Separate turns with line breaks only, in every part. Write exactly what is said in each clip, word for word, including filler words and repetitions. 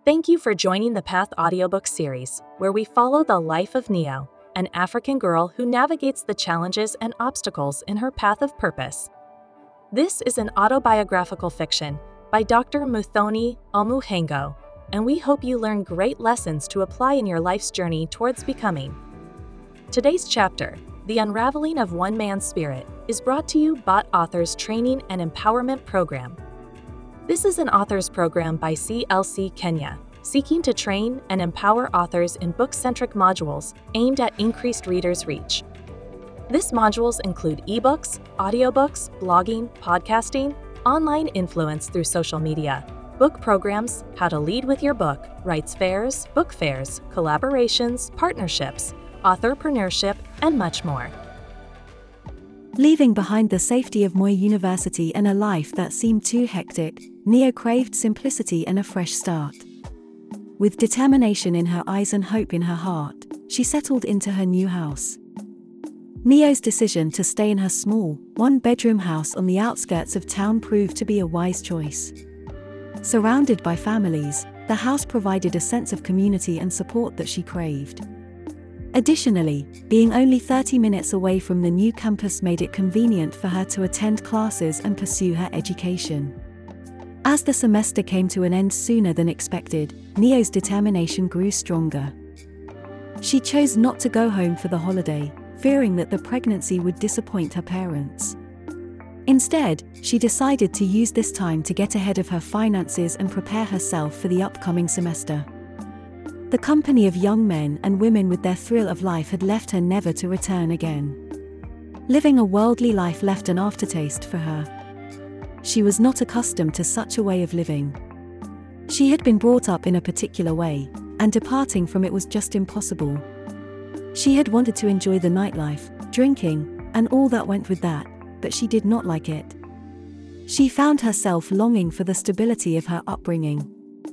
Thank you for joining the Path audiobook series, where we follow the life of Neo, an African girl who navigates the challenges and obstacles in her path of purpose. This is an autobiographical fiction by Doctor Muthoni Omuhengo, and we hope you learn great lessons to apply in your life's journey towards becoming. Today's chapter, The Unraveling of One Man's Spirit, is brought to you by Authors Training and Empowerment Program. This is an authors program by C L C Kenya, seeking to train and empower authors in book-centric modules aimed at increased readers' reach. These modules include ebooks, audiobooks, blogging, podcasting, online influence through social media, book programs, how to lead with your book, rights fairs, book fairs, collaborations, partnerships, authorpreneurship, and much more.
Leaving behind the safety of Moi University and a life that seemed too hectic, Neo craved simplicity and a fresh start. With determination in her eyes and hope in her heart, she settled into her new house. Neo's decision to stay in her small, one-bedroom house on the outskirts of town proved to be a wise choice. Surrounded by families, the house provided a sense of community and support that she craved. Additionally, being only thirty minutes away from the new campus made it convenient for her to attend classes and pursue her education. As the semester came to an end sooner than expected, Neo's determination grew stronger. She chose not to go home for the holiday, fearing that the pregnancy would disappoint her parents. Instead, she decided to use this time to get ahead of her finances and prepare herself for the upcoming semester. The company of young men and women with their thrill of life had left her never to return again. Living a worldly life left an aftertaste for her. She was not accustomed to such a way of living. She had been brought up in a particular way, and departing from it was just impossible. She had wanted to enjoy the nightlife, drinking, and all that went with that, but she did not like it. She found herself longing for the stability of her upbringing.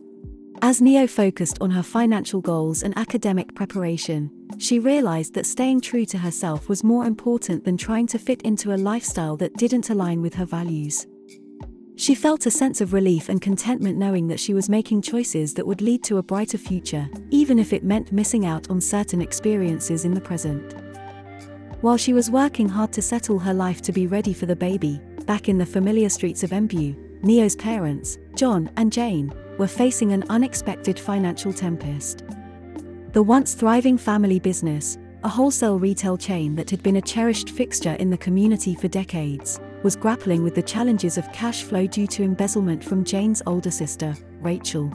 As Neo focused on her financial goals and academic preparation, she realized that staying true to herself was more important than trying to fit into a lifestyle that didn't align with her values. She felt a sense of relief and contentment knowing that she was making choices that would lead to a brighter future, even if it meant missing out on certain experiences in the present. While she was working hard to settle her life to be ready for the baby, back in the familiar streets of Embu, Neo's parents, John and Jane, were facing an unexpected financial tempest. The once thriving family business, a wholesale retail chain that had been a cherished fixture in the community for decades, was grappling with the challenges of cash flow due to embezzlement from Jane's older sister, Rachel.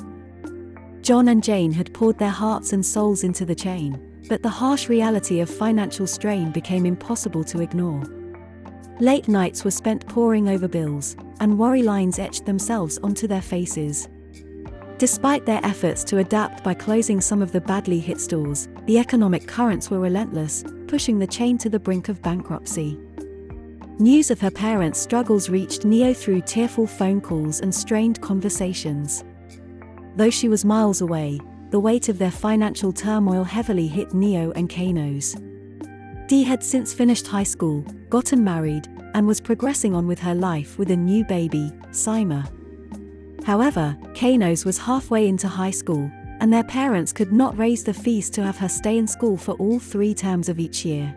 John and Jane had poured their hearts and souls into the chain, but the harsh reality of financial strain became impossible to ignore. Late nights were spent poring over bills, and worry lines etched themselves onto their faces. Despite their efforts to adapt by closing some of the badly hit stores, the economic currents were relentless, pushing the chain to the brink of bankruptcy. News of her parents' struggles reached Neo through tearful phone calls and strained conversations. Though she was miles away, the weight of their financial turmoil heavily hit Neo and Kano's. Dee had since finished high school, gotten married, and was progressing on with her life with a new baby, Sima. However, Kano's was halfway into high school, and their parents could not raise the fees to have her stay in school for all three terms of each year.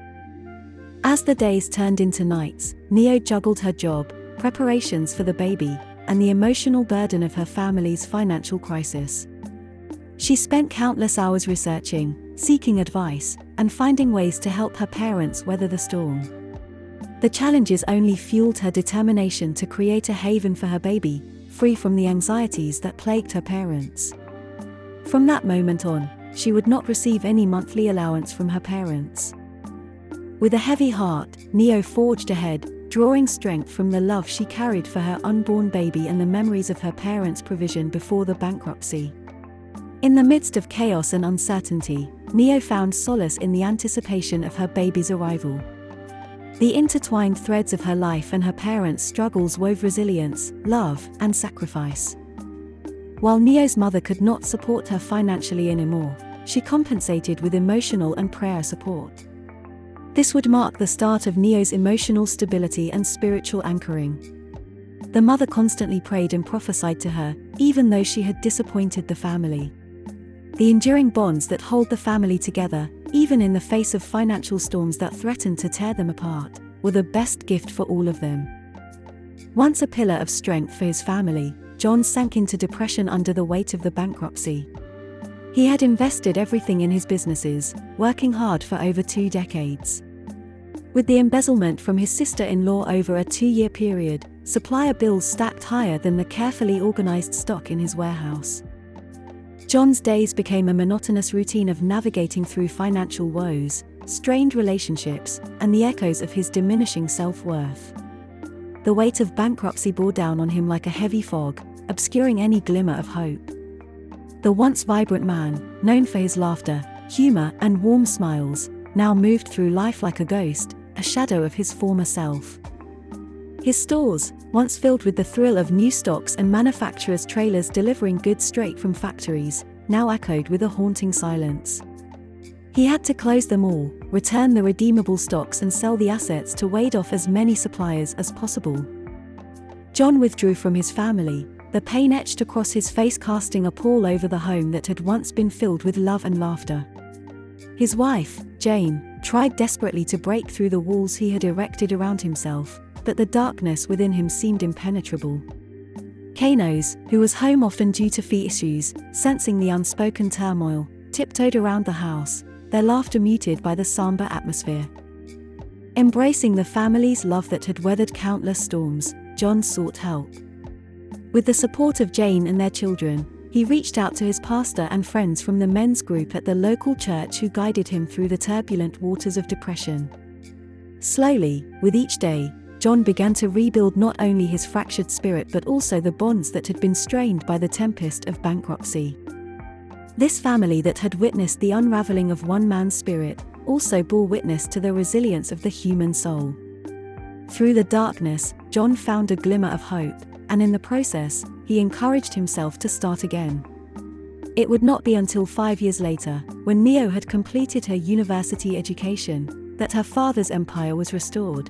As the days turned into nights, Neo juggled her job, preparations for the baby, and the emotional burden of her family's financial crisis. She spent countless hours researching, seeking advice, and finding ways to help her parents weather the storm. The challenges only fueled her determination to create a haven for her baby, free from the anxieties that plagued her parents. From that moment on, she would not receive any monthly allowance from her parents. With a heavy heart, Neo forged ahead, drawing strength from the love she carried for her unborn baby and the memories of her parents' provision before the bankruptcy. In the midst of chaos and uncertainty, Neo found solace in the anticipation of her baby's arrival. The intertwined threads of her life and her parents' struggles wove resilience, love, and sacrifice. While Neo's mother could not support her financially anymore, she compensated with emotional and prayer support. This would mark the start of Neo's emotional stability and spiritual anchoring. The mother constantly prayed and prophesied to her, even though she had disappointed the family. The enduring bonds that hold the family together, even in the face of financial storms that threatened to tear them apart, were the best gift for all of them. Once a pillar of strength for his family, John sank into depression under the weight of the bankruptcy. He had invested everything in his businesses, working hard for over two decades. With the embezzlement from his sister-in-law over a two-year period, supplier bills stacked higher than the carefully organized stock in his warehouse. John's days became a monotonous routine of navigating through financial woes, strained relationships, and the echoes of his diminishing self-worth. The weight of bankruptcy bore down on him like a heavy fog, obscuring any glimmer of hope. The once vibrant man, known for his laughter, humor, and warm smiles, now moved through life like a ghost, a shadow of his former self. His stores, once filled with the thrill of new stocks and manufacturers' trailers delivering goods straight from factories, now echoed with a haunting silence. He had to close them all, return the redeemable stocks and sell the assets to ward off as many suppliers as possible. John withdrew from his family, the pain etched across his face, casting a pall over the home that had once been filled with love and laughter. His wife, Jane, tried desperately to break through the walls he had erected around himself, but the darkness within him seemed impenetrable. Kano's, who was home often due to fee issues, sensing the unspoken turmoil, tiptoed around the house, their laughter muted by the somber atmosphere. Embracing the family's love that had weathered countless storms, John sought help. With the support of Jane and their children, he reached out to his pastor and friends from the men's group at the local church who guided him through the turbulent waters of depression. Slowly, with each day, John began to rebuild not only his fractured spirit but also the bonds that had been strained by the tempest of bankruptcy. This family that had witnessed the unraveling of one man's spirit also bore witness to the resilience of the human soul. Through the darkness, John found a glimmer of hope, and in the process, he encouraged himself to start again. It would not be until five years later, when Neo had completed her university education, that her father's empire was restored.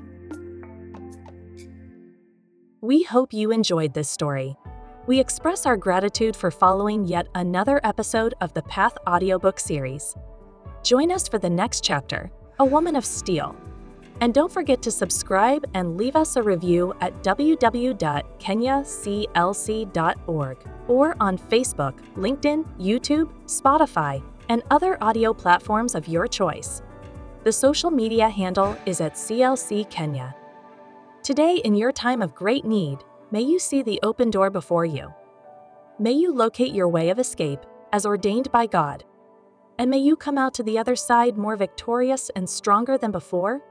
We hope you enjoyed this story. We express our gratitude for following yet another episode of the Path audiobook series. Join us for the next chapter, A Woman of Steel. And don't forget to subscribe and leave us a review at w w w dot kenya c l c dot org or on Facebook, LinkedIn, YouTube, Spotify, and other audio platforms of your choice. The social media handle is at C L C Kenya. Today, in your time of great need, may you see the open door before you. May you locate your way of escape as ordained by God. And may you come out to the other side more victorious and stronger than before.